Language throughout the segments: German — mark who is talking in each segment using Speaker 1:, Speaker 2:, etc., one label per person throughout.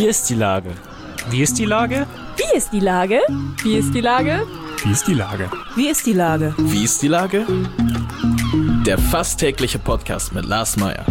Speaker 1: ist die Lage? Wie ist die Lage?
Speaker 2: Wie ist die Lage? Wie ist die Lage?
Speaker 1: Wie ist die Lage?
Speaker 2: Wie ist die Lage?
Speaker 3: Wie ist die Lage? Der fast tägliche Podcast mit Lars Meyer.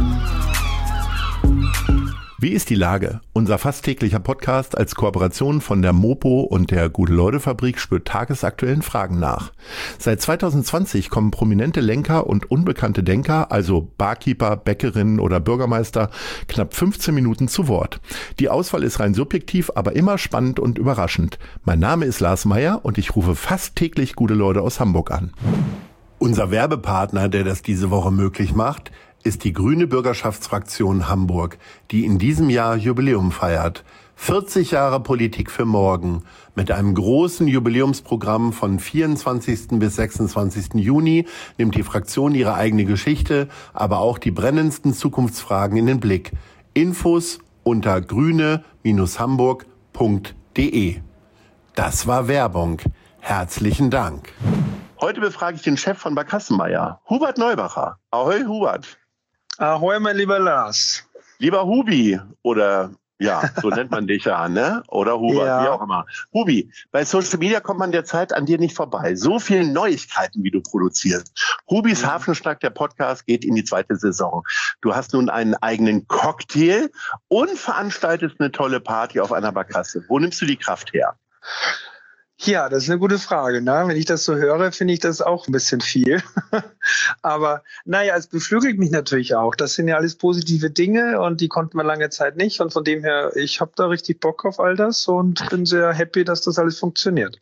Speaker 4: Wie ist die Lage? Unser fast täglicher Podcast als Kooperation von der Mopo und der Gute-Leute-Fabrik spürt tagesaktuellen Fragen nach. Seit 2020 kommen prominente Lenker und unbekannte Denker, also Barkeeper, Bäckerinnen oder Bürgermeister, knapp 15 Minuten zu Wort. Die Auswahl ist rein subjektiv, aber immer spannend und überraschend. Mein Name ist Lars Meyer und ich rufe fast täglich gute Leute aus Hamburg an. Unser Werbepartner, der das diese Woche möglich macht, ist die Grüne Bürgerschaftsfraktion Hamburg, die in diesem Jahr Jubiläum feiert. 40 Jahre Politik für morgen. Mit einem großen Jubiläumsprogramm von 24. bis 26. Juni nimmt die Fraktion ihre eigene Geschichte, aber auch die brennendsten Zukunftsfragen in den Blick. Infos unter grüne-hamburg.de. Das war Werbung. Herzlichen Dank. Heute befrage ich den Chef von Barkassenmeier, Hubert Neubacher. Ahoi, Hubert.
Speaker 5: Ahoi, mein lieber Lars.
Speaker 4: Lieber Hubi, oder ja, so nennt man dich ja, ne? Oder Hubert,
Speaker 5: Ja.
Speaker 4: wie auch immer. Hubi, bei Social Media kommt man derzeit an dir nicht vorbei. So viele Neuigkeiten, wie du produzierst. Hubis Hafenschnack, der Podcast, geht in die 2. Saison. Du hast nun einen eigenen Cocktail und veranstaltest eine tolle Party auf einer Barkasse. Wo nimmst du die Kraft her?
Speaker 5: Ja, das ist eine gute Frage. Ne? Wenn ich das so höre, finde ich das auch ein bisschen viel. Aber naja, es beflügelt mich natürlich auch. Das sind ja alles positive Dinge und die konnten wir lange Zeit nicht. Und von dem her, ich habe da richtig Bock auf all das und bin sehr happy, dass das alles funktioniert.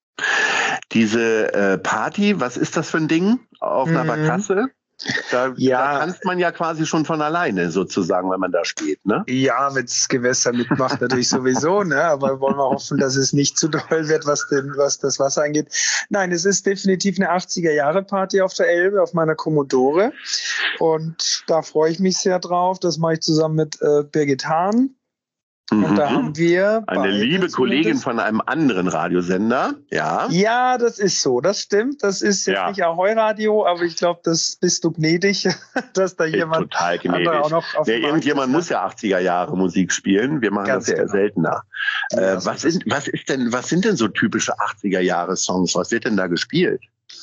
Speaker 4: Diese Party, was ist das für ein Ding auf einer Barkasse? Da tanzt man ja quasi schon von alleine sozusagen, wenn man da steht, ne?
Speaker 5: Ja, wenn das Gewässer mitmacht, natürlich sowieso, ne? Aber wollen wir hoffen, dass es nicht zu doll wird, was das Wasser angeht. Nein, es ist definitiv eine 80er-Jahre-Party auf der Elbe, auf meiner Commodore. Und da freue ich mich sehr drauf. Das mache ich zusammen mit Birgit Hahn. Und da haben wir
Speaker 4: eine liebe Kollegin von einem anderen Radiosender, ja.
Speaker 5: Ja, das ist so, das stimmt. Das ist jetzt nicht Ahoi Radio, aber ich glaube, das bist du gnädig, dass da jemand
Speaker 4: total gnädig.
Speaker 5: Auch noch auf
Speaker 4: irgendjemand muss ja 80er Jahre Musik spielen. Wir machen das ja eher seltener.
Speaker 5: Ja,
Speaker 4: was sind denn so typische 80er Jahre Songs? Was wird denn da gespielt?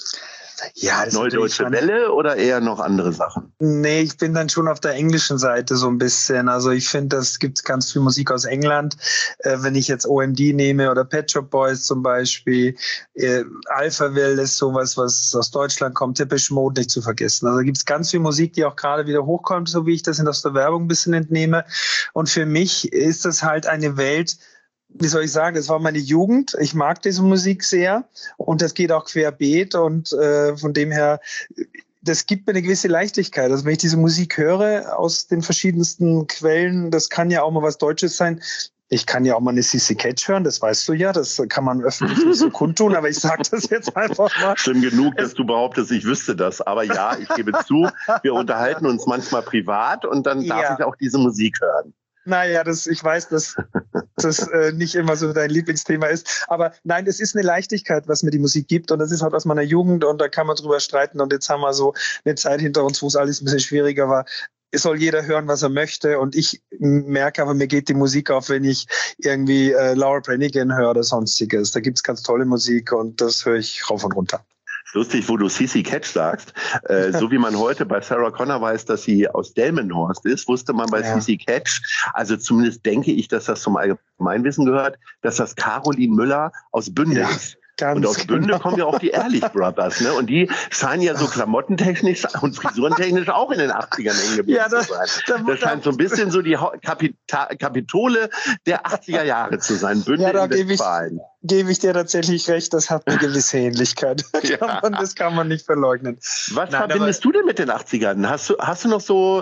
Speaker 5: Ja, das
Speaker 4: Neue Deutsche Welle oder eher noch andere Sachen?
Speaker 5: Nee, ich bin dann schon auf der englischen Seite so ein bisschen. Also ich finde, es gibt ganz viel Musik aus England. Wenn ich jetzt OMD nehme oder Pet Shop Boys zum Beispiel. Alphaville ist sowas, was aus Deutschland kommt. Depeche Mode nicht zu vergessen. Also gibt es ganz viel Musik, die auch gerade wieder hochkommt, so wie ich das aus der Werbung ein bisschen entnehme. Und für mich ist das halt eine Welt, wie soll ich sagen, das war meine Jugend. Ich mag diese Musik sehr und das geht auch querbeet und von dem her, das gibt mir eine gewisse Leichtigkeit. Also wenn ich diese Musik höre aus den verschiedensten Quellen, das kann ja auch mal was Deutsches sein. Ich kann ja auch mal eine Sissy Catch hören, das weißt du ja, das kann man öffentlich nicht so kundtun, aber ich sage das jetzt einfach mal.
Speaker 4: Schlimm genug, dass du behauptest, ich wüsste das. Aber ja, ich gebe zu, wir unterhalten uns manchmal privat und dann darf ich auch diese Musik hören.
Speaker 5: Naja, ich weiß, dass das nicht immer so dein Lieblingsthema ist. Aber nein, es ist eine Leichtigkeit, was mir die Musik gibt. Und das ist halt aus meiner Jugend und da kann man drüber streiten. Und jetzt haben wir so eine Zeit hinter uns, wo es alles ein bisschen schwieriger war. Es soll jeder hören, was er möchte. Und ich merke aber, mir geht die Musik auf, wenn ich irgendwie Laura Branigan höre oder sonstiges. Da gibt's ganz tolle Musik und das höre ich rauf und runter.
Speaker 4: Lustig, wo du Sissy Catch sagst. So wie man heute bei Sarah Connor weiß, dass sie aus Delmenhorst ist, wusste man bei Sissy Catch, also zumindest denke ich, dass das zum Allgemeinwissen gehört, dass das Caroline Müller aus Bünde ist. Und aus Bünde kommen ja auch die Ehrlich Brothers, ne? Und die scheinen ja so klamottentechnisch und frisurentechnisch auch in den 80ern hängen geblieben zu sein. Das scheint so ein bisschen so die Kapitole der 80er Jahre zu sein. Bünde in Westfalen.
Speaker 5: Gebe ich dir tatsächlich recht, das hat eine gewisse Ähnlichkeit. Das kann man nicht verleugnen.
Speaker 4: Was verbindest du denn mit den 80ern? Hast du noch so,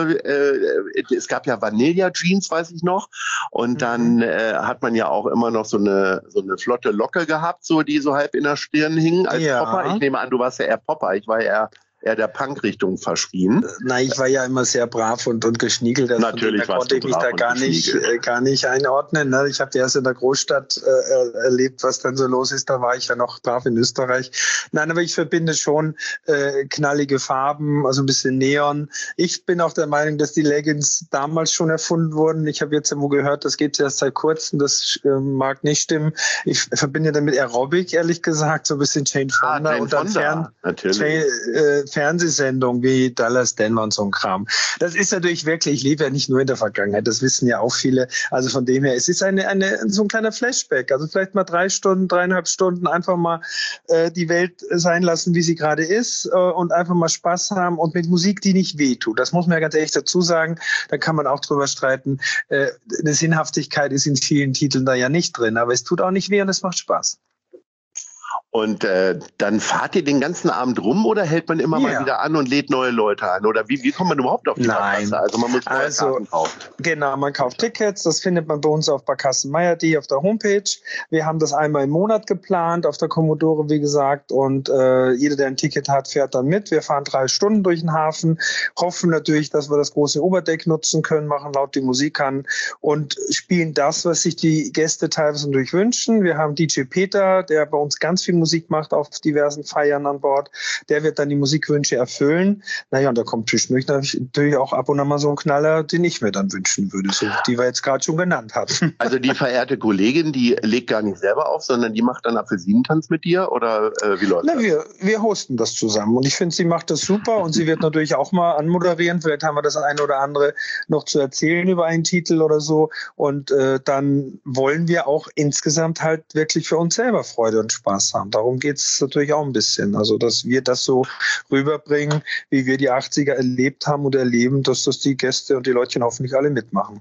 Speaker 4: es gab ja Vanilla Jeans, weiß ich noch, und dann hat man ja auch immer noch so eine flotte Locke gehabt, so die so halb in der Stirn hing als Popper. Ich nehme an, du warst ja eher Popper, ich war eher eher der Punk-Richtung verschrien.
Speaker 5: Nein, ich war ja immer sehr brav und geschniegelt. Also
Speaker 4: natürlich
Speaker 5: da konnte ich mich da gar nicht einordnen. Ne? Ich habe erst in der Großstadt erlebt, was dann so los ist. Da war ich ja noch brav in Österreich. Nein, aber ich verbinde schon knallige Farben, also ein bisschen Neon. Ich bin auch der Meinung, dass die Leggings damals schon erfunden wurden. Ich habe jetzt irgendwo gehört, das geht erst seit kurzem. Das mag nicht stimmen. Ich verbinde damit Aerobic, ehrlich gesagt, so ein bisschen Jane Fonda und dann Fernsehsendungen wie Dallas Denver und so ein Kram. Das ist natürlich wirklich, ich lebe ja nicht nur in der Vergangenheit, das wissen ja auch viele. Also von dem her, es ist so ein kleiner Flashback. Also vielleicht mal 3,5 Stunden einfach mal die Welt sein lassen, wie sie gerade ist und einfach mal Spaß haben und mit Musik, die nicht wehtut. Das muss man ja ganz ehrlich dazu sagen. Da kann man auch drüber streiten. Eine Sinnhaftigkeit ist in vielen Titeln da ja nicht drin, aber es tut auch nicht weh und es macht Spaß.
Speaker 4: Und dann fahrt ihr den ganzen Abend rum oder hält man immer mal wieder an und lädt neue Leute an? Oder wie kommt man überhaupt auf die Barkasse? Also man muss neue Karten kaufen. Genau,
Speaker 5: man kauft Tickets. Das findet man bei uns auf barkassenmeier.de auf der Homepage. Wir haben das einmal im Monat geplant, auf der Commodore, wie gesagt. Und jeder, der ein Ticket hat, fährt dann mit. Wir fahren 3 Stunden durch den Hafen, hoffen natürlich, dass wir das große Oberdeck nutzen können, machen laut die Musik an und spielen das, was sich die Gäste teilweise natürlich wünschen. Wir haben DJ Peter, der bei uns ganz viel Musik macht auf diversen Feiern an Bord. Der wird dann die Musikwünsche erfüllen. Naja, und da kommt natürlich auch ab und an mal so ein Knaller, den ich mir dann wünschen würde, so, die wir jetzt gerade schon genannt haben.
Speaker 4: Also die verehrte Kollegin, die legt gar nicht selber auf, sondern die macht dann Apfelsinentanz mit dir oder wie läuft das?
Speaker 5: Wir hosten das zusammen und ich finde, sie macht das super und sie wird natürlich auch mal anmoderieren. Vielleicht haben wir das eine oder andere noch zu erzählen über einen Titel oder so und dann wollen wir auch insgesamt halt wirklich für uns selber Freude und Spaß haben. Darum geht es natürlich auch ein bisschen. Also, dass wir das so rüberbringen, wie wir die 80er erlebt haben und erleben, dass das die Gäste und die Leutchen hoffentlich alle mitmachen.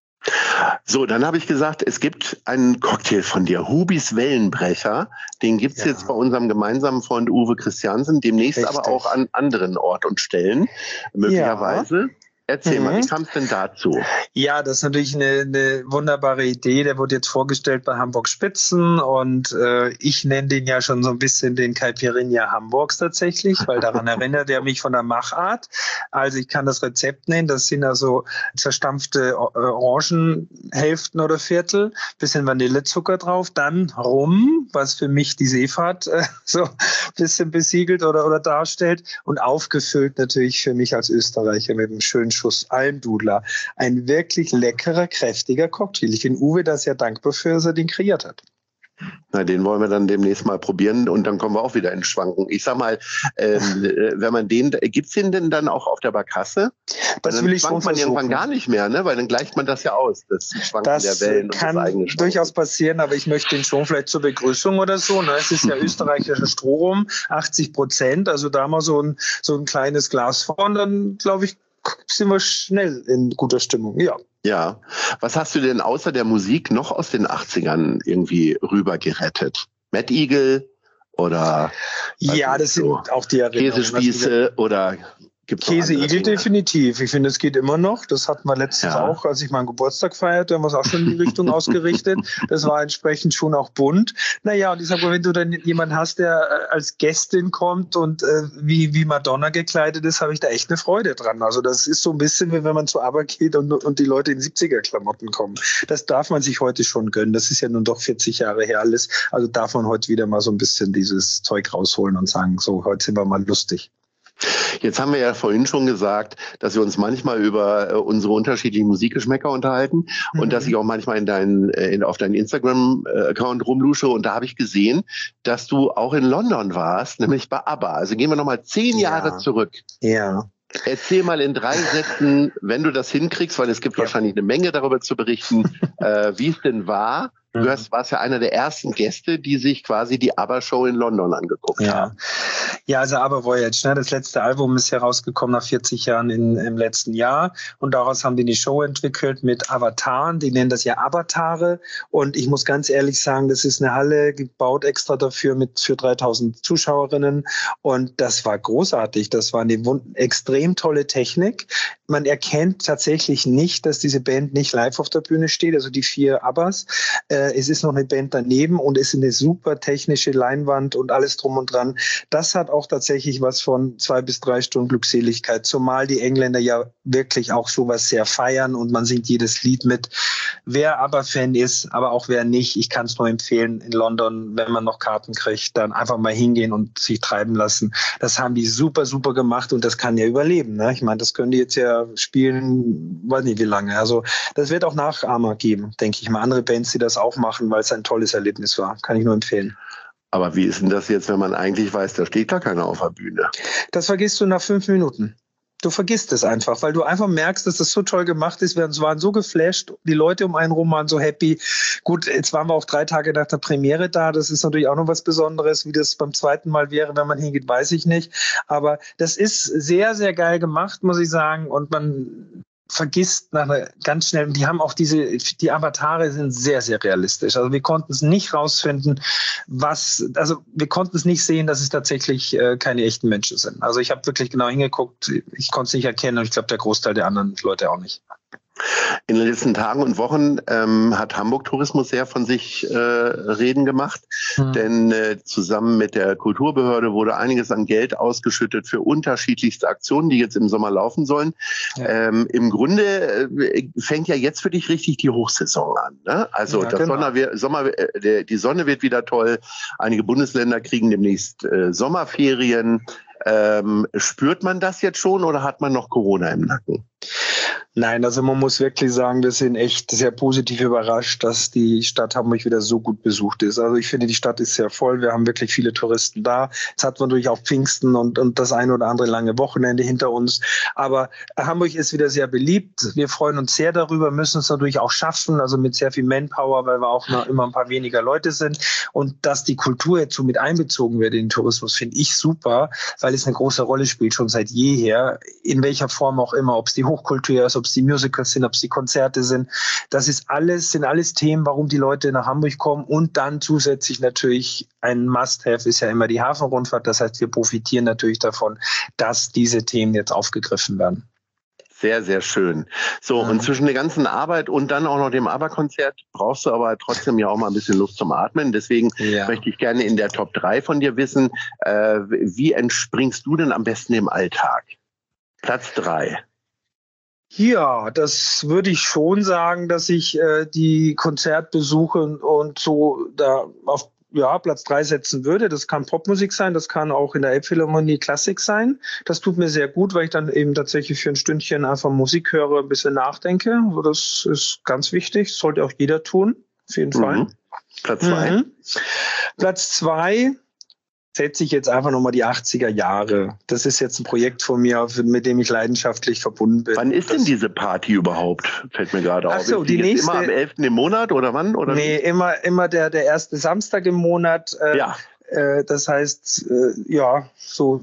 Speaker 4: So, dann habe ich gesagt, es gibt einen Cocktail von dir, Hubis Wellenbrecher. Den gibt es jetzt bei unserem gemeinsamen Freund Uwe Christiansen, demnächst Richtig. Aber auch an anderen Ort und Stellen, möglicherweise. Ja. Erzähl mal, wie kam es denn dazu?
Speaker 5: Ja, das ist natürlich eine wunderbare Idee. Der wurde jetzt vorgestellt bei Hamburg Spitzen und ich nenne den ja schon so ein bisschen den Caipirinha Hamburgs tatsächlich, weil daran erinnert er mich von der Machart. Also ich kann das Rezept nennen, das sind also zerstampfte Orangenhälften oder Viertel, bisschen Vanillezucker drauf, dann Rum, was für mich die Seefahrt so ein bisschen besiegelt oder darstellt und aufgefüllt natürlich für mich als Österreicher mit einem schönen Schuss Almdudler. Ein wirklich leckerer, kräftiger Cocktail. Ich bin Uwe da sehr dankbar für, dass er den kreiert hat.
Speaker 4: Na, den wollen wir dann demnächst mal probieren und dann kommen wir auch wieder ins Schwanken. Ich sag mal, wenn man gibt's den denn dann auch auf der Barkasse?
Speaker 5: Das will ich schon versuchen.
Speaker 4: Man irgendwann gar nicht mehr, ne? Weil dann gleicht man das ja aus, das Schwanken der Wellen und das eigene Schwanken.
Speaker 5: Das kann durchaus passieren, aber ich möchte den schon vielleicht zur Begrüßung oder so. Ne? Es ist ja österreichischer Strohrum, 80%, also da mal so ein kleines Glas vorn, dann glaube ich, sind wir schnell in guter Stimmung, ja.
Speaker 4: Ja. Was hast du denn außer der Musik noch aus den 80ern irgendwie rüber gerettet? Mad Eagle oder?
Speaker 5: Ja, das sind auch die Erinnerungen.
Speaker 4: Käsespieße oder?
Speaker 5: Käseigel definitiv. Ich finde, es geht immer noch. Das hatten wir letztens auch, als ich meinen Geburtstag feierte, haben wir es auch schon in die Richtung ausgerichtet. Das war entsprechend schon auch bunt. Naja, und ich sage mal, wenn du dann jemanden hast, der als Gästin kommt und wie Madonna gekleidet ist, habe ich da echt eine Freude dran. Also das ist so ein bisschen, wie wenn man zur Arbeit geht und die Leute in 70er-Klamotten kommen. Das darf man sich heute schon gönnen. Das ist ja nun doch 40 Jahre her alles. Also darf man heute wieder mal so ein bisschen dieses Zeug rausholen und sagen, so, heute sind wir mal lustig.
Speaker 4: Jetzt haben wir ja vorhin schon gesagt, dass wir uns manchmal über unsere unterschiedlichen Musikgeschmäcker unterhalten und dass ich auch manchmal auf deinen Instagram-Account rumlusche und da habe ich gesehen, dass du auch in London warst, nämlich bei ABBA. Also gehen wir nochmal 10 Jahre zurück.
Speaker 5: Ja.
Speaker 4: Erzähl mal in 3 Sätzen, wenn du das hinkriegst, weil es gibt wahrscheinlich eine Menge darüber zu berichten, wie es denn war. Du warst ja einer der ersten Gäste, die sich quasi die ABBA-Show in London angeguckt haben.
Speaker 5: Ja, also ABBA Voyage, ne? Das letzte Album ist herausgekommen nach 40 Jahren im letzten Jahr und daraus haben die eine Show entwickelt mit Avataren, die nennen das ja Avatare und ich muss ganz ehrlich sagen, das ist eine Halle gebaut extra dafür für 3000 Zuschauerinnen und das war großartig, das war eine extrem tolle Technik. man erkennt tatsächlich nicht, dass diese Band nicht live auf der Bühne steht, also die 4 Abbas. Es ist noch eine Band daneben und es ist eine super technische Leinwand und alles drum und dran. Das hat auch tatsächlich was von 2 bis 3 Stunden Glückseligkeit, zumal die Engländer ja wirklich auch sowas sehr feiern und man singt jedes Lied mit. Wer ABBA-Fan ist, aber auch wer nicht, ich kann es nur empfehlen, in London, wenn man noch Karten kriegt, dann einfach mal hingehen und sich treiben lassen. Das haben die super, super gemacht und das kann ja überleben. Ne? Ich meine, das können die jetzt ja spielen, weiß nicht wie lange. Also das wird auch Nachahmer geben, denke ich mal. Andere Bands, die das auch machen, weil es ein tolles Erlebnis war. Kann ich nur empfehlen.
Speaker 4: Aber wie ist denn das jetzt, wenn man eigentlich weiß, da steht gar keiner auf der Bühne?
Speaker 5: Das vergisst du nach 5 Minuten. Du vergisst es einfach, weil du einfach merkst, dass das so toll gemacht ist. Wir waren so geflasht, die Leute um einen rum waren so happy. Gut, jetzt waren wir auch 3 Tage nach der Premiere da. Das ist natürlich auch noch was Besonderes. Wie das beim zweiten Mal wäre, wenn man hingeht, weiß ich nicht. Aber das ist sehr, sehr geil gemacht, muss ich sagen. Und man vergisst nach einer ganz schnell, die haben auch die Avatare sind sehr, sehr realistisch. Also wir konnten es nicht rausfinden, wir konnten es nicht sehen, dass es tatsächlich keine echten Menschen sind. Also ich habe wirklich genau hingeguckt, ich konnte es nicht erkennen und ich glaube, der Großteil der anderen Leute auch nicht.
Speaker 4: In den letzten Tagen und Wochen hat Hamburg Tourismus sehr von sich reden gemacht, denn zusammen mit der Kulturbehörde wurde einiges an Geld ausgeschüttet für unterschiedlichste Aktionen, die jetzt im Sommer laufen sollen. Ja. Im Grunde fängt ja jetzt für dich richtig die Hochsaison an. Ne? Also ja, genau. Die Sonne wird wieder toll, einige Bundesländer kriegen demnächst Sommerferien. Spürt man das jetzt schon oder hat man noch Corona im Nacken?
Speaker 5: Nein, also man muss wirklich sagen, wir sind echt sehr positiv überrascht, dass die Stadt Hamburg wieder so gut besucht ist. Also ich finde, die Stadt ist sehr voll. Wir haben wirklich viele Touristen da. Jetzt hat man natürlich auch Pfingsten und das ein oder andere lange Wochenende hinter uns. Aber Hamburg ist wieder sehr beliebt. Wir freuen uns sehr darüber, müssen es natürlich auch schaffen, also mit sehr viel Manpower, weil wir auch noch immer ein paar weniger Leute sind. Und dass die Kultur jetzt so mit einbezogen wird in den Tourismus, finde ich super, weil es eine große Rolle spielt, schon seit jeher, in welcher Form auch immer, ob es die Hochkultur ist, ob es die Musicals sind, ob es die Konzerte sind. Das sind alles Themen, warum die Leute nach Hamburg kommen. Und dann zusätzlich natürlich ein Must-Have ist ja immer die Hafenrundfahrt. Das heißt, wir profitieren natürlich davon, dass diese Themen jetzt aufgegriffen werden.
Speaker 4: Sehr, sehr schön. So, und zwischen der ganzen Arbeit und dann auch noch dem ABBA-Konzert brauchst du aber trotzdem ja auch mal ein bisschen Luft zum Atmen. Deswegen möchte ich gerne in der Top 3 von dir wissen, wie entspringst du denn am besten im Alltag? Platz 3.
Speaker 5: Ja, das würde ich schon sagen, dass ich die Konzertbesuche und so da auf Platz 3 setzen würde. Das kann Popmusik sein, das kann auch in der Elbphilharmonie Klassik sein. Das tut mir sehr gut, weil ich dann eben tatsächlich für ein Stündchen einfach Musik höre, ein bisschen nachdenke. Also das ist ganz wichtig, das sollte auch jeder tun, auf jeden Fall.
Speaker 4: Platz 2?
Speaker 5: Platz 2 setze ich jetzt einfach nochmal die 80er Jahre. Das ist jetzt ein Projekt von mir, mit dem ich leidenschaftlich verbunden bin.
Speaker 4: Wann ist denn diese Party überhaupt? Fällt mir gerade auf.
Speaker 5: Ach so,
Speaker 4: ist die nächste, immer am 11. im Monat oder wann? Oder
Speaker 5: nee, immer der erste Samstag im Monat. Das heißt, so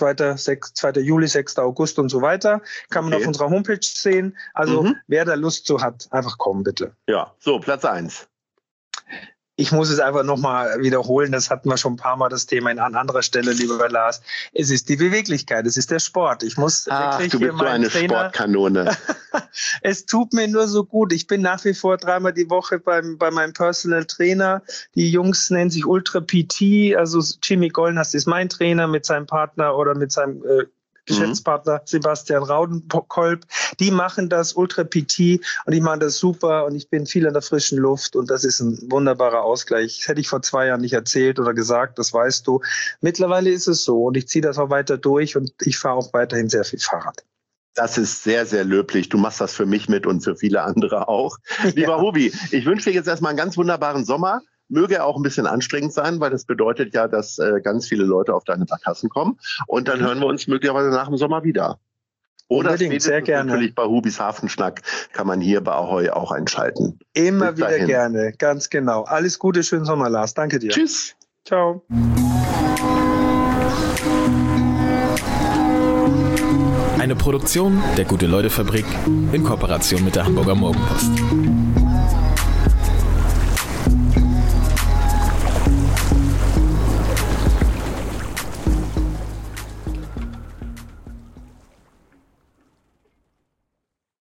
Speaker 5: 2. Juli, 6. August und so weiter. Kann man auf unserer Homepage sehen. Also wer da Lust zu hat, einfach kommen, bitte.
Speaker 4: Ja, so, Platz 1.
Speaker 5: Ich muss es einfach nochmal wiederholen, das hatten wir schon ein paar Mal das Thema an anderer Stelle, lieber Lars. Es ist die Beweglichkeit, es ist der Sport. Ich muss wirklich
Speaker 4: du bist so eine Sportkanone.
Speaker 5: Es tut mir nur so gut. Ich bin nach wie vor 3-mal die Woche bei meinem Personal Trainer. Die Jungs nennen sich Ultra PT, also Jimmy Gollnast ist mein Trainer mit seinem Partner oder mit seinem Geschäftspartner Sebastian Raudenkolb, die machen das Ultra PT und die machen das super und ich bin viel in der frischen Luft und das ist ein wunderbarer Ausgleich. Das hätte ich vor 2 Jahren nicht erzählt oder gesagt, das weißt du. Mittlerweile ist es so und ich ziehe das auch weiter durch und ich fahre auch weiterhin sehr viel Fahrrad.
Speaker 4: Das ist sehr, sehr löblich. Du machst das für mich mit und für viele andere auch. Lieber Hubi, ich wünsche dir jetzt erstmal einen ganz wunderbaren Sommer. Möge er auch ein bisschen anstrengend sein, weil das bedeutet ja, dass ganz viele Leute auf deine Barkassen kommen. Und dann hören wir uns möglicherweise nach dem Sommer wieder. Oder
Speaker 5: unbedingt, sehr gerne.
Speaker 4: Natürlich bei Hubis Hafenschnack kann man hier bei Ahoi auch einschalten.
Speaker 5: Immer wieder gerne, ganz genau. Alles Gute, schönen Sommer, Lars. Danke dir.
Speaker 4: Tschüss.
Speaker 5: Ciao.
Speaker 3: Eine Produktion der Gute-Leute-Fabrik in Kooperation mit der Hamburger Morgenpost.